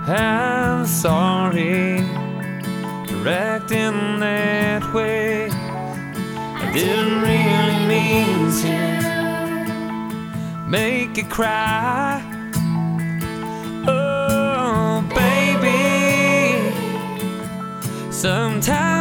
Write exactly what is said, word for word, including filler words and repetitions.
I'm sorry for acting that way. I didn't really mean to make you cry. Oh, baby, sometimes